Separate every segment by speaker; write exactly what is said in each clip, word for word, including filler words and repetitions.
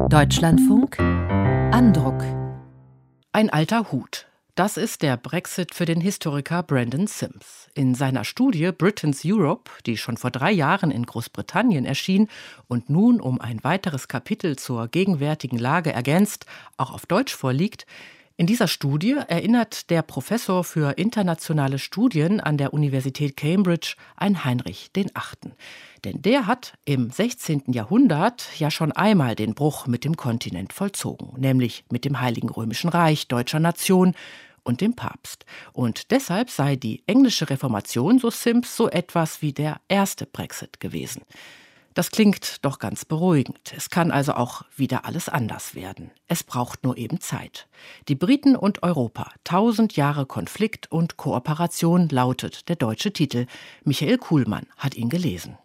Speaker 1: Deutschlandfunk Andruck. Ein alter Hut. Das ist der Brexit für den Historiker Brandon Sims. In seiner Studie Britain's Europe, die schon vor drei Jahren in Großbritannien erschien und nun um ein weiteres Kapitel zur gegenwärtigen Lage ergänzt, auch auf Deutsch vorliegt, in dieser Studie erinnert der Professor für internationale Studien an der Universität Cambridge an Heinrich der Achte. Denn der hat im sechzehnten Jahrhundert ja schon einmal den Bruch mit dem Kontinent vollzogen, nämlich mit dem Heiligen Römischen Reich deutscher Nation und dem Papst. Und deshalb sei die englische Reformation, so Sims, so etwas wie der erste Brexit gewesen. Das klingt doch ganz beruhigend. Es kann also auch wieder alles anders werden. Es braucht nur eben Zeit. Die Briten und Europa. Tausend Jahre Konflikt und Kooperation lautet der deutsche Titel. Michael Kuhlmann hat ihn gelesen.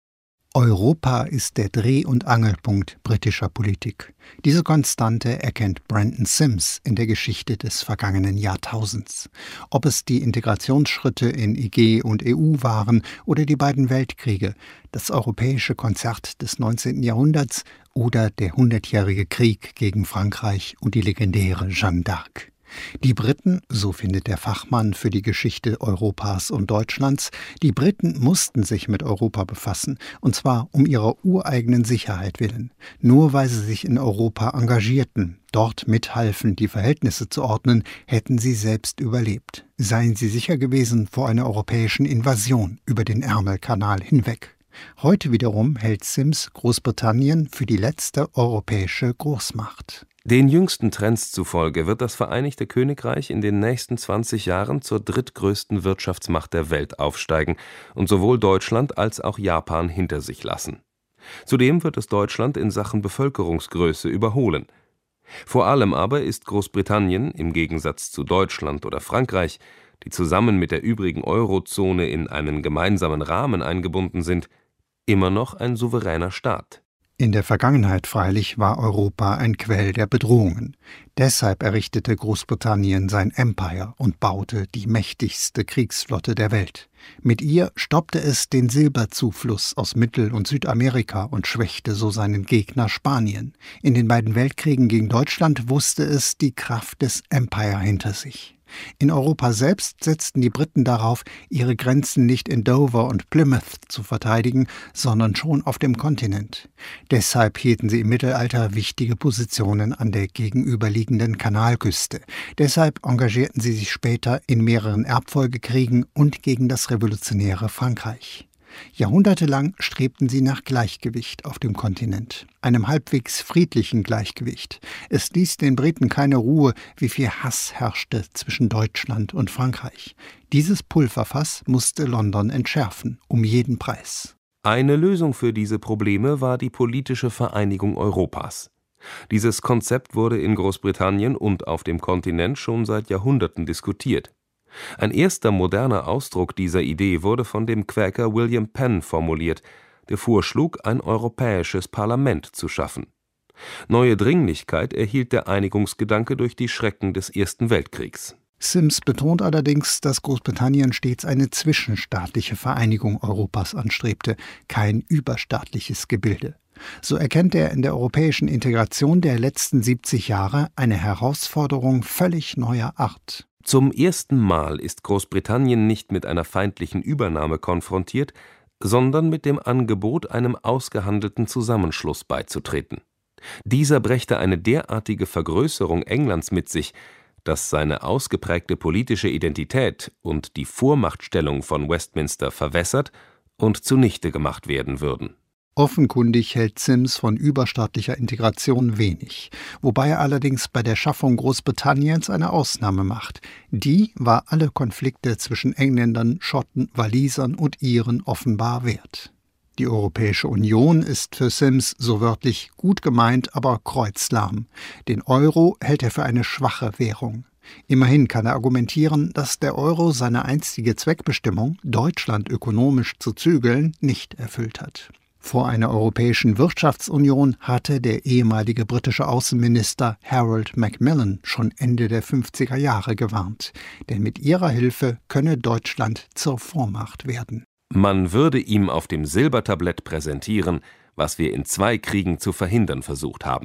Speaker 2: Europa ist der Dreh- und Angelpunkt britischer Politik. Diese Konstante erkennt Brandon Sims in der Geschichte des vergangenen Jahrtausends. Ob es die Integrationsschritte in E G und E U waren oder die beiden Weltkriege, das europäische Konzert des neunzehnten Jahrhunderts oder der hundertjährige Krieg gegen Frankreich und die legendäre Jeanne d'Arc. Die Briten, so findet der Fachmann für die Geschichte Europas und Deutschlands, die Briten mussten sich mit Europa befassen, und zwar um ihrer ureigenen Sicherheit willen. Nur weil sie sich in Europa engagierten, dort mithalfen, die Verhältnisse zu ordnen, hätten sie selbst überlebt. Seien sie sicher gewesen vor einer europäischen Invasion über den Ärmelkanal hinweg. Heute wiederum hält Sims Großbritannien für die letzte europäische Großmacht.
Speaker 3: Den jüngsten Trends zufolge wird das Vereinigte Königreich in den nächsten zwanzig Jahren zur drittgrößten Wirtschaftsmacht der Welt aufsteigen und sowohl Deutschland als auch Japan hinter sich lassen. Zudem wird es Deutschland in Sachen Bevölkerungsgröße überholen. Vor allem aber ist Großbritannien, im Gegensatz zu Deutschland oder Frankreich, die zusammen mit der übrigen Eurozone in einen gemeinsamen Rahmen eingebunden sind, immer noch ein souveräner Staat.
Speaker 2: In der Vergangenheit freilich war Europa ein Quell der Bedrohungen. Deshalb errichtete Großbritannien sein Empire und baute die mächtigste Kriegsflotte der Welt. Mit ihr stoppte es den Silberzufluss aus Mittel- und Südamerika und schwächte so seinen Gegner Spanien. In den beiden Weltkriegen gegen Deutschland wusste es die Kraft des Empire hinter sich. In Europa selbst setzten die Briten darauf, ihre Grenzen nicht in Dover und Plymouth zu verteidigen, sondern schon auf dem Kontinent. Deshalb hielten sie im Mittelalter wichtige Positionen an der gegenüberliegenden Kanalküste. Deshalb engagierten sie sich später in mehreren Erbfolgekriegen und gegen das revolutionäre Frankreich. Jahrhundertelang strebten sie nach Gleichgewicht auf dem Kontinent, einem halbwegs friedlichen Gleichgewicht. Es ließ den Briten keine Ruhe, wie viel Hass herrschte zwischen Deutschland und Frankreich. Dieses Pulverfass musste London entschärfen, um jeden Preis.
Speaker 3: Eine Lösung für diese Probleme war die politische Vereinigung Europas. Dieses Konzept wurde in Großbritannien und auf dem Kontinent schon seit Jahrhunderten diskutiert. Ein erster moderner Ausdruck dieser Idee wurde von dem Quäker William Penn formuliert, der vorschlug, ein europäisches Parlament zu schaffen. Neue Dringlichkeit erhielt der Einigungsgedanke durch die Schrecken des Ersten Weltkriegs.
Speaker 2: Sims betont allerdings, dass Großbritannien stets eine zwischenstaatliche Vereinigung Europas anstrebte, kein überstaatliches Gebilde. So erkennt er in der europäischen Integration der letzten siebzig Jahre eine Herausforderung völlig neuer Art.
Speaker 3: Zum ersten Mal ist Großbritannien nicht mit einer feindlichen Übernahme konfrontiert, sondern mit dem Angebot, einem ausgehandelten Zusammenschluss beizutreten. Dieser brächte eine derartige Vergrößerung Englands mit sich, dass seine ausgeprägte politische Identität und die Vormachtstellung von Westminster verwässert und zunichte gemacht werden würden.
Speaker 2: Offenkundig hält Sims von überstaatlicher Integration wenig, wobei er allerdings bei der Schaffung Großbritanniens eine Ausnahme macht. Die war alle Konflikte zwischen Engländern, Schotten, Walisern und Iren offenbar wert. Die Europäische Union ist für Sims so wörtlich gut gemeint, aber kreuzlahm. Den Euro hält er für eine schwache Währung. Immerhin kann er argumentieren, dass der Euro seine einstige Zweckbestimmung, Deutschland ökonomisch zu zügeln, nicht erfüllt hat. Vor einer europäischen Wirtschaftsunion hatte der ehemalige britische Außenminister Harold Macmillan schon Ende der fünfziger Jahre gewarnt, denn mit ihrer Hilfe könne Deutschland zur Vormacht werden.
Speaker 3: Man würde ihm auf dem Silbertablett präsentieren, was wir in zwei Kriegen zu verhindern versucht haben.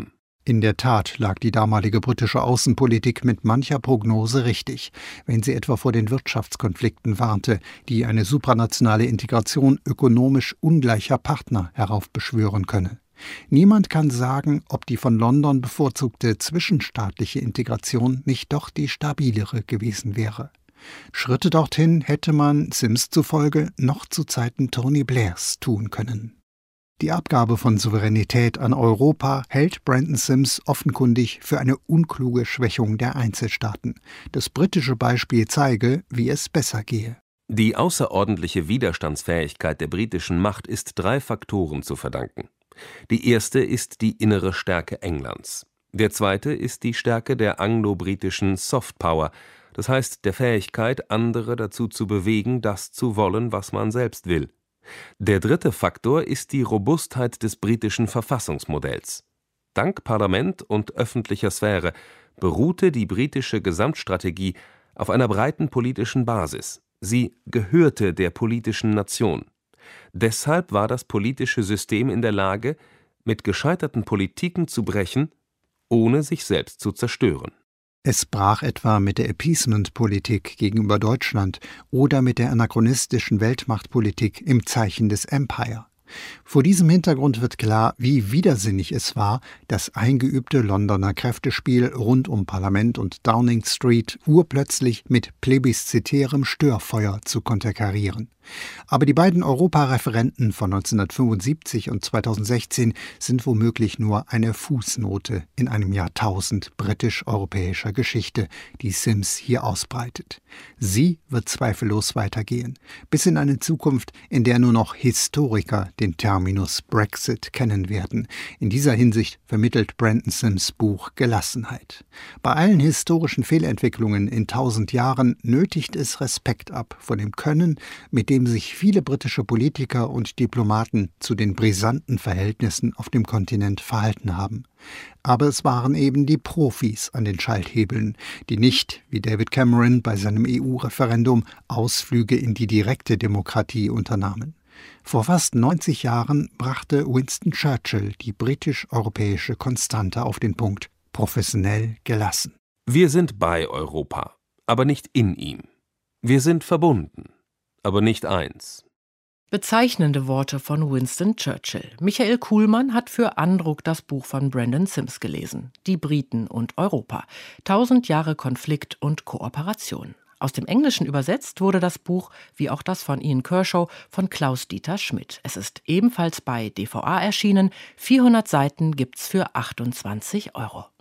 Speaker 2: In der Tat lag die damalige britische Außenpolitik mit mancher Prognose richtig, wenn sie etwa vor den Wirtschaftskonflikten warnte, die eine supranationale Integration ökonomisch ungleicher Partner heraufbeschwören könne. Niemand kann sagen, ob die von London bevorzugte zwischenstaatliche Integration nicht doch die stabilere gewesen wäre. Schritte dorthin hätte man, Sims zufolge, noch zu Zeiten Tony Blairs tun können. Die Abgabe von Souveränität an Europa hält Brandon Sims offenkundig für eine unkluge Schwächung der Einzelstaaten. Das britische Beispiel zeige, wie es besser gehe.
Speaker 3: Die außerordentliche Widerstandsfähigkeit der britischen Macht ist drei Faktoren zu verdanken. Die erste ist die innere Stärke Englands. Der zweite ist die Stärke der anglo-britischen Softpower, das heißt der Fähigkeit, andere dazu zu bewegen, das zu wollen, was man selbst will. Der dritte Faktor ist die Robustheit des britischen Verfassungsmodells. Dank Parlament und öffentlicher Sphäre beruhte die britische Gesamtstrategie auf einer breiten politischen Basis. Sie gehörte der politischen Nation. Deshalb war das politische System in der Lage, mit gescheiterten Politiken zu brechen, ohne sich selbst zu zerstören.
Speaker 2: Es brach etwa mit der Appeasement-Politik gegenüber Deutschland oder mit der anachronistischen Weltmachtpolitik im Zeichen des Empire. Vor diesem Hintergrund wird klar, wie widersinnig es war, das eingeübte Londoner Kräftespiel rund um Parlament und Downing Street urplötzlich mit plebiszitärem Störfeuer zu konterkarieren. Aber die beiden Europareferenden von neunzehnhundertfünfundsiebzig und zweitausendsechzehn sind womöglich nur eine Fußnote in einem Jahrtausend britisch-europäischer Geschichte, die Sims hier ausbreitet. Sie wird zweifellos weitergehen, bis in eine Zukunft, in der nur noch Historiker den Terminus Brexit kennen werden. In dieser Hinsicht vermittelt Brandon Sims' Buch Gelassenheit. Bei allen historischen Fehlentwicklungen in tausend Jahren nötigt es Respekt ab vor dem Können, mit dem sich viele britische Politiker und Diplomaten zu den brisanten Verhältnissen auf dem Kontinent verhalten haben. Aber es waren eben die Profis an den Schalthebeln, die nicht, wie David Cameron bei seinem E U-Referendum, Ausflüge in die direkte Demokratie unternahmen. Vor fast neunzig Jahren brachte Winston Churchill die britisch-europäische Konstante auf den Punkt: professionell gelassen.
Speaker 3: Wir sind bei Europa, aber nicht in ihm. Wir sind verbunden, aber nicht eins.
Speaker 1: Bezeichnende Worte von Winston Churchill. Michael Kuhlmann hat für Andruck das Buch von Brandon Sims gelesen. Die Briten und Europa. Tausend Jahre Konflikt und Kooperation. Aus dem Englischen übersetzt wurde das Buch, wie auch das von Ian Kershaw, von Klaus-Dieter Schmidt. Es ist ebenfalls bei D V A erschienen. vierhundert Seiten gibt's für achtundzwanzig Euro.